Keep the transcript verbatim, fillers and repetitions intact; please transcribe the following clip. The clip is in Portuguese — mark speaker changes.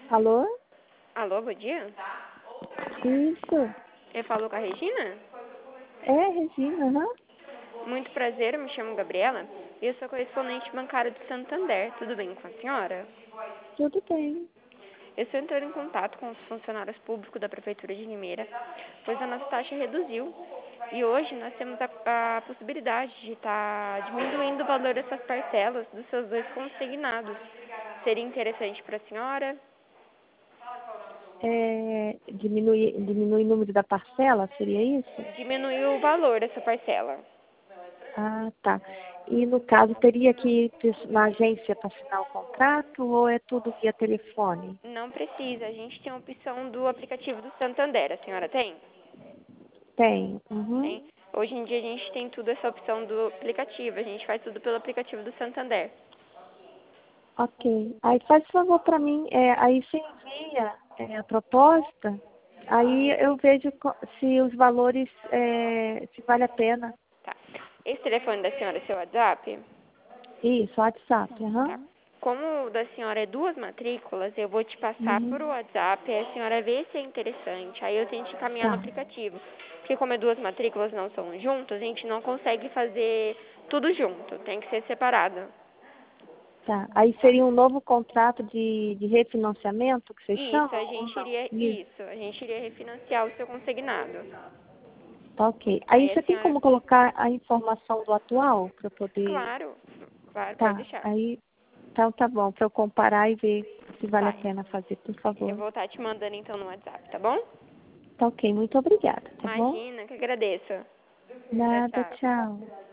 Speaker 1: Alô?
Speaker 2: Alô, bom dia?
Speaker 1: Isso.
Speaker 2: Eu falo com a Regina?
Speaker 1: É, Regina, aham.
Speaker 2: Muito prazer, eu me chamo Gabriela e eu sou correspondente bancária do Santander. Tudo bem com a senhora?
Speaker 1: Tudo bem.
Speaker 2: Eu estou entrando em contato com os funcionários públicos da Prefeitura de Limeira, pois a nossa taxa reduziu. E hoje nós temos a, a possibilidade de estar diminuindo o valor dessas parcelas dos seus dois consignados. Seria interessante para a senhora?
Speaker 1: É, diminui, diminui o número da parcela, seria isso?
Speaker 2: Diminuir o valor dessa parcela.
Speaker 1: Ah, tá. E no caso, teria que ir na agência para assinar o contrato ou é tudo via telefone?
Speaker 2: Não precisa, a gente tem a opção do aplicativo do Santander. A senhora tem?
Speaker 1: Tem. Uhum.
Speaker 2: Tem. Hoje em dia a gente tem tudo essa opção do aplicativo, a gente faz tudo pelo aplicativo do Santander.
Speaker 1: Ok. Aí faz favor para mim, é, aí você envia é, a proposta, aí eu vejo co- se os valores, é, se vale a pena.
Speaker 2: Tá. Esse telefone da senhora é seu WhatsApp?
Speaker 1: Isso, WhatsApp,
Speaker 2: Tá.
Speaker 1: aham.
Speaker 2: Como o da senhora é duas matrículas, eu vou te passar por
Speaker 1: Uhum.
Speaker 2: WhatsApp, aí a senhora vê se é interessante, aí eu tento encaminhar no
Speaker 1: Tá.
Speaker 2: aplicativo. Porque como é duas matrículas não são juntas, a gente não consegue fazer tudo junto, tem que ser separado.
Speaker 1: Tá. Aí seria um novo contrato de, de refinanciamento que vocês
Speaker 2: Isso,
Speaker 1: chamam
Speaker 2: a
Speaker 1: ou
Speaker 2: gente
Speaker 1: não?
Speaker 2: iria,
Speaker 1: Isso.
Speaker 2: isso, a gente iria refinanciar o seu consignado.
Speaker 1: Tá, ok. Aí
Speaker 2: Aí a
Speaker 1: você tem
Speaker 2: senhora,
Speaker 1: como colocar a informação do atual para eu poder.
Speaker 2: claro, claro, pode
Speaker 1: Tá.
Speaker 2: deixar.
Speaker 1: Aí, então tá bom, para eu comparar e ver se vale a
Speaker 2: Tá.
Speaker 1: pena fazer, por
Speaker 2: Eu
Speaker 1: favor.
Speaker 2: vou estar te mandando então no WhatsApp, tá bom?
Speaker 1: Tá ok, muito obrigada, tá bom?
Speaker 2: Imagina, que agradeço. Tchau,
Speaker 1: Nada,
Speaker 2: tchau.
Speaker 1: tchau.